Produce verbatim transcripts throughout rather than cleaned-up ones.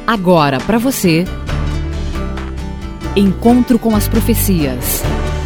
Agora para você, Encontro com as Profecias.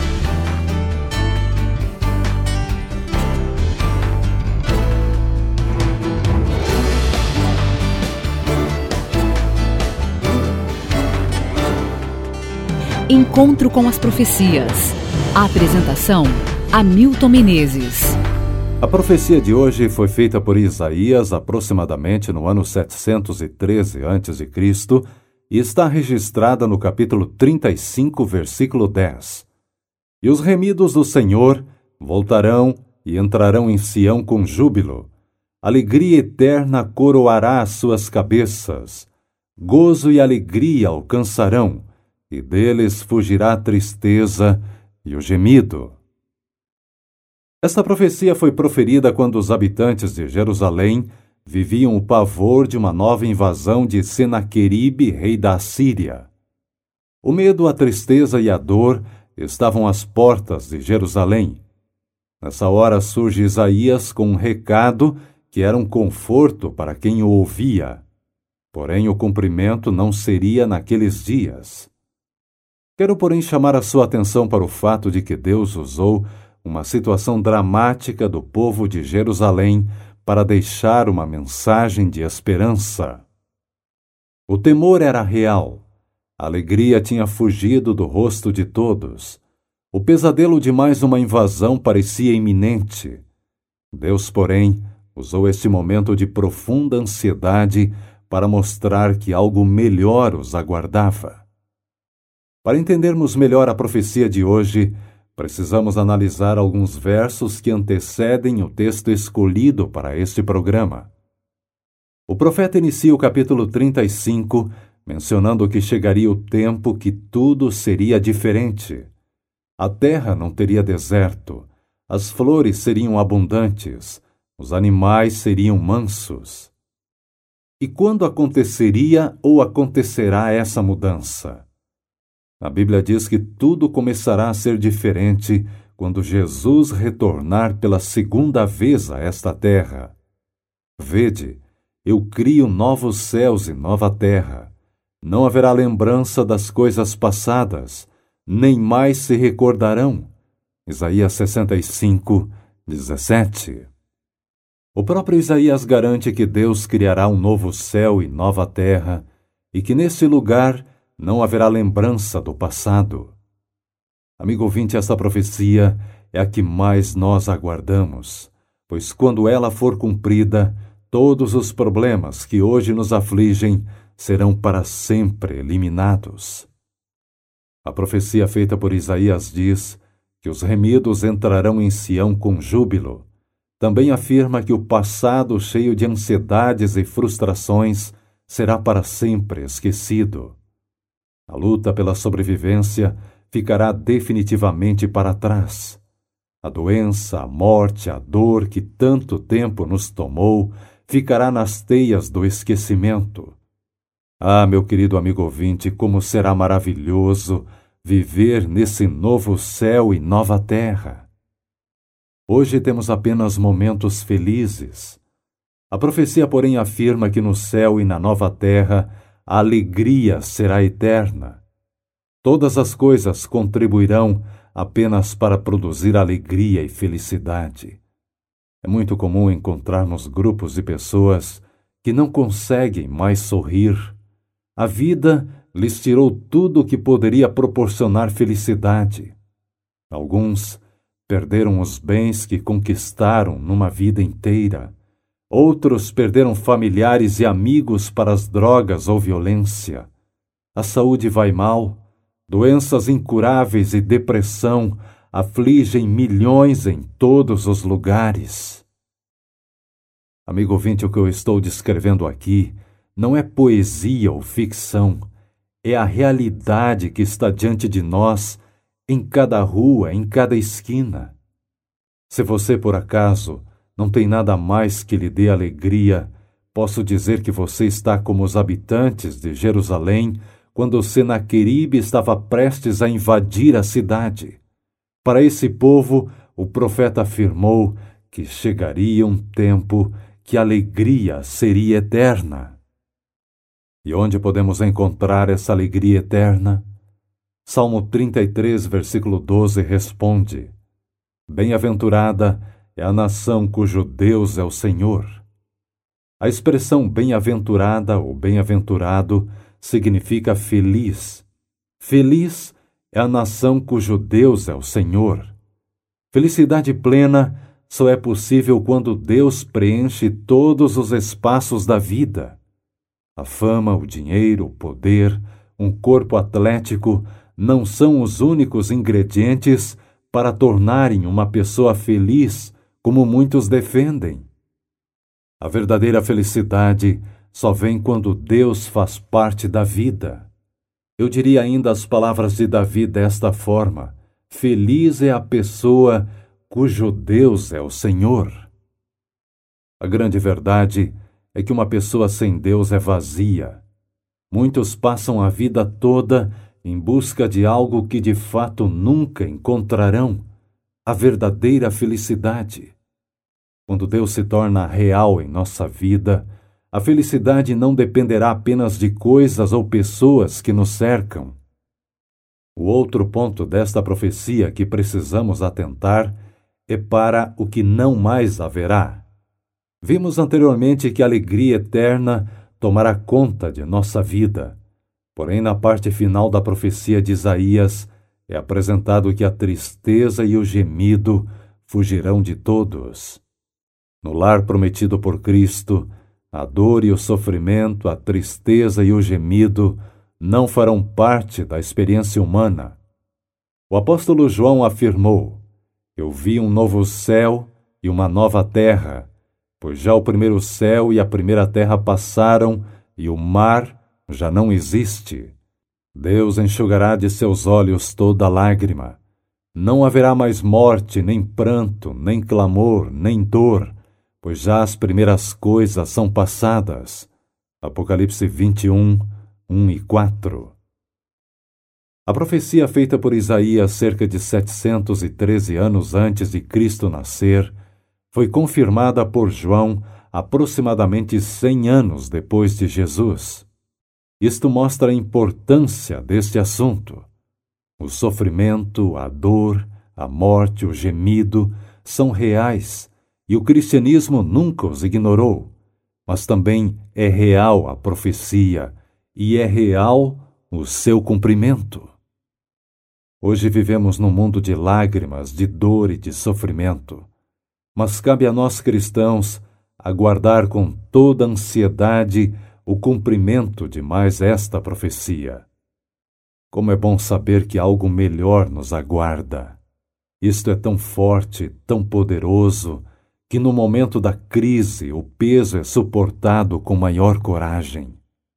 Encontro com as Profecias. A apresentação: Hamilton Menezes. A profecia de hoje foi feita por Isaías aproximadamente no ano setecentos e treze antes de Cristo e está registrada no capítulo trinta e cinco, versículo dez. E os remidos do Senhor voltarão e entrarão em Sião com júbilo. Alegria eterna coroará as suas cabeças. Gozo e alegria alcançarão, e deles fugirá a tristeza e o gemido. Esta profecia foi proferida quando os habitantes de Jerusalém viviam o pavor de uma nova invasão de Senaqueribe, rei da Assíria. O medo, a tristeza e a dor estavam às portas de Jerusalém. Nessa hora surge Isaías com um recado que era um conforto para quem o ouvia. Porém, o cumprimento não seria naqueles dias. Quero, porém, chamar a sua atenção para o fato de que Deus usou uma situação dramática do povo de Jerusalém para deixar uma mensagem de esperança. O temor era real. A alegria tinha fugido do rosto de todos. O pesadelo de mais uma invasão parecia iminente. Deus, porém, usou este momento de profunda ansiedade para mostrar que algo melhor os aguardava. Para entendermos melhor a profecia de hoje, precisamos analisar alguns versos que antecedem o texto escolhido para este programa. O profeta inicia o capítulo trinta e cinco, mencionando que chegaria o tempo que tudo seria diferente. A terra não teria deserto, as flores seriam abundantes, os animais seriam mansos. E quando aconteceria ou acontecerá essa mudança? A Bíblia diz que tudo começará a ser diferente quando Jesus retornar pela segunda vez a esta terra. Vede, eu crio novos céus e nova terra. Não haverá lembrança das coisas passadas, nem mais se recordarão. Isaías sessenta e cinco, dezessete. O próprio Isaías garante que Deus criará um novo céu e nova terra, e que nesse lugar não haverá lembrança do passado. Amigo ouvinte, esta profecia é a que mais nós aguardamos, pois quando ela for cumprida, todos os problemas que hoje nos afligem serão para sempre eliminados. A profecia feita por Isaías diz que os remidos entrarão em Sião com júbilo. Também afirma que o passado cheio de ansiedades e frustrações será para sempre esquecido. A luta pela sobrevivência ficará definitivamente para trás. A doença, a morte, a dor que tanto tempo nos tomou ficará nas teias do esquecimento. Ah, meu querido amigo ouvinte, como será maravilhoso viver nesse novo céu e nova terra. Hoje temos apenas momentos felizes. A profecia, porém, afirma que no céu e na nova terra a alegria será eterna. Todas as coisas contribuirão apenas para produzir alegria e felicidade. É muito comum encontrarmos grupos de pessoas que não conseguem mais sorrir. A vida lhes tirou tudo o que poderia proporcionar felicidade. Alguns perderam os bens que conquistaram numa vida inteira. Outros perderam familiares e amigos para as drogas ou violência. A saúde vai mal, doenças incuráveis e depressão afligem milhões em todos os lugares. Amigo ouvinte, o que eu estou descrevendo aqui não é poesia ou ficção, é a realidade que está diante de nós, em cada rua, em cada esquina. Se você, por acaso, não tem nada mais que lhe dê alegria, posso dizer que você está como os habitantes de Jerusalém, quando Senaqueribe estava prestes a invadir a cidade. Para esse povo, o profeta afirmou que chegaria um tempo que a alegria seria eterna. E onde podemos encontrar essa alegria eterna? Salmo trinta e três, versículo doze, responde: Bem-aventurada é a nação cujo Deus é o Senhor. A expressão bem-aventurada ou bem-aventurado significa feliz. Feliz é a nação cujo Deus é o Senhor. Felicidade plena só é possível quando Deus preenche todos os espaços da vida. A fama, o dinheiro, o poder, um corpo atlético não são os únicos ingredientes para tornarem uma pessoa feliz, como muitos defendem. A verdadeira felicidade só vem quando Deus faz parte da vida. Eu diria ainda as palavras de Davi desta forma: feliz é a pessoa cujo Deus é o Senhor. A grande verdade é que uma pessoa sem Deus é vazia. Muitos passam a vida toda em busca de algo que de fato nunca encontrarão: a verdadeira felicidade. Quando Deus se torna real em nossa vida, a felicidade não dependerá apenas de coisas ou pessoas que nos cercam. O outro ponto desta profecia que precisamos atentar é para o que não mais haverá. Vimos anteriormente que a alegria eterna tomará conta de nossa vida. Porém, na parte final da profecia de Isaías, é apresentado que a tristeza e o gemido fugirão de todos. No lar prometido por Cristo, a dor e o sofrimento, a tristeza e o gemido não farão parte da experiência humana. O apóstolo João afirmou: Eu vi um novo céu e uma nova terra, pois já o primeiro céu e a primeira terra passaram e o mar já não existe. Deus enxugará de seus olhos toda lágrima. Não haverá mais morte, nem pranto, nem clamor, nem dor, pois já as primeiras coisas são passadas. Apocalipse vinte e um, um e quatro. A profecia feita por Isaías cerca de setecentos e treze anos antes de Cristo nascer foi confirmada por João aproximadamente cem anos depois de Jesus. Isto mostra a importância deste assunto. O sofrimento, a dor, a morte, o gemido são reais e o cristianismo nunca os ignorou. Mas também é real a profecia e é real o seu cumprimento. Hoje vivemos num mundo de lágrimas, de dor e de sofrimento. Mas cabe a nós cristãos aguardar com toda ansiedade o cumprimento de mais esta profecia. Como é bom saber que algo melhor nos aguarda. Isto é tão forte, tão poderoso, que no momento da crise o peso é suportado com maior coragem.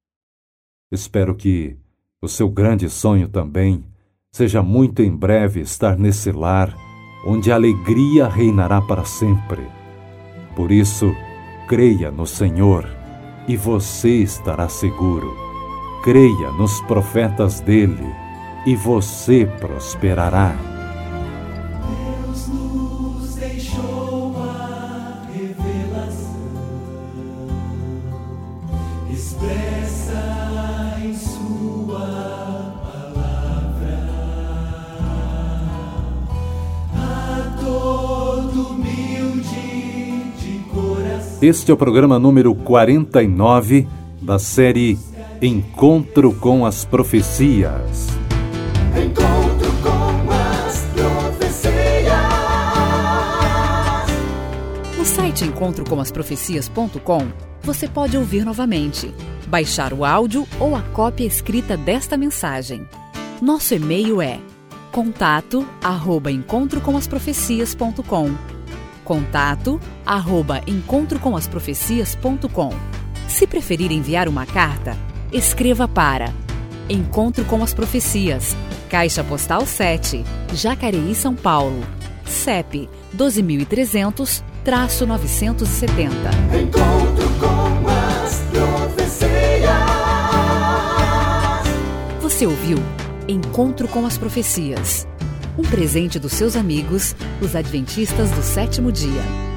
Espero que o seu grande sonho também seja muito em breve estar nesse lar onde a alegria reinará para sempre. Por isso, creia no Senhor e você estará seguro. Creia nos profetas dele e você prosperará. Deus nos deixou a revelação expressa em sua palavra a todo humilde de coração. Este é o programa número quarenta e nove da série Encontro com as Profecias. Encontro com as profecias. No site encontro com as profecias ponto com, você pode ouvir novamente, baixar o áudio ou a cópia escrita desta mensagem. Nosso e-mail é contato arroba encontro com as profecias ponto com. Contato arroba encontro com as profecias ponto com. Se preferir enviar uma carta, escreva para Encontro com as Profecias, Caixa Postal sete, Jacareí, São Paulo, C E P doze mil e trezentos, novecentos e setenta. Encontro com as profecias. Você ouviu Encontro com as Profecias, um presente dos seus amigos, os Adventistas do Sétimo Dia.